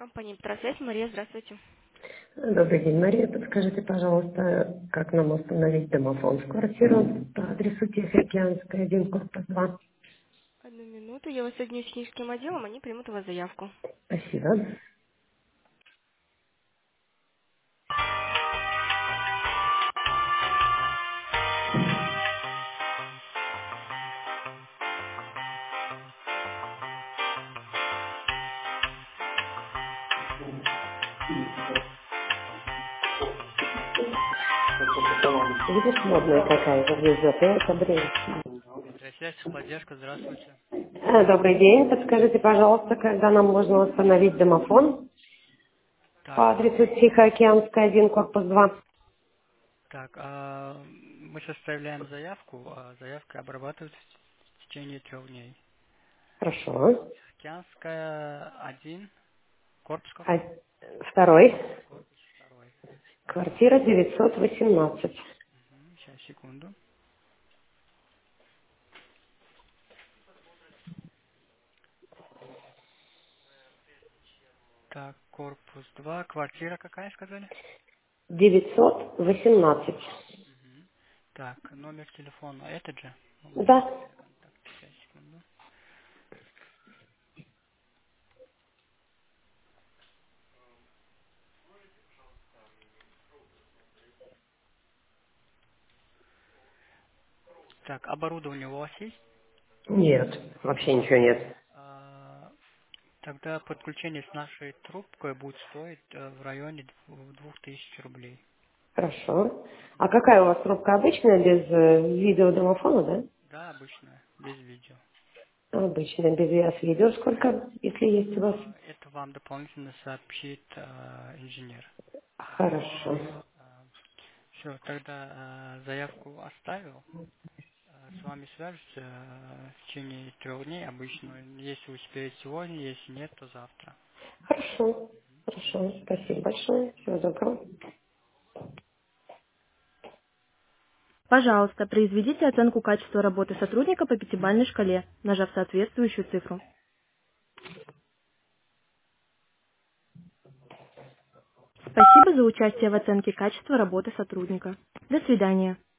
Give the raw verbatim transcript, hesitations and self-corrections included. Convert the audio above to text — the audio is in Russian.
Компания «Петросвязь». Мария, здравствуйте. Добрый день, Мария. Подскажите, пожалуйста, как нам установить домофон в квартиру по адресу Тихоокеанская, один, корпус два. Одну минуту, я вас соединю с техническим отделом, они примут у вас заявку. Спасибо. Видишь, модная какая-то везет, и это бред. Петросвязь, поддержка, здравствуйте. Э, Добрый день. Подскажите, пожалуйста, когда нам можно установить домофон Так, по а, адресу Тихоокеанская, один, корпус два. так, а, мы составляем заявку, а заявка обрабатывается в течение трех дней. Хорошо. Океанская один, корпус А какой? второй. Корпус второй. Квартира девятьсот восемнадцать. Сейчас, секунду. Так, корпус два, квартира какая, сказали? девятьсот восемнадцать. Мгм. Так, номер телефона этот же? У меня есть Да. все контакты. Сейчас, секунду. Так, оборудование у вас есть? Нет, вообще ничего нет. А, Тогда подключение с нашей трубкой будет стоить э, в районе дв- двух тысяч рублей. Хорошо. А какая у вас трубка обычная, без э, видеодомофона, да? Да, обычно, без видео. Обычная, без видео. С видео сколько, если есть у вас? А, Это вам дополнительно сообщит э, инженер. Хорошо. Все, тогда э, заявку оставил. Э, С вами свяжутся э, в течение трех дней обычно. Если успеет сегодня, если нет, то завтра. Хорошо. Хорошо. Спасибо большое. Всего доброго. Пожалуйста, произведите оценку качества работы сотрудника по пятибалльной шкале, нажав соответствующую цифру. Спасибо за участие в оценке качества работы сотрудника. До свидания.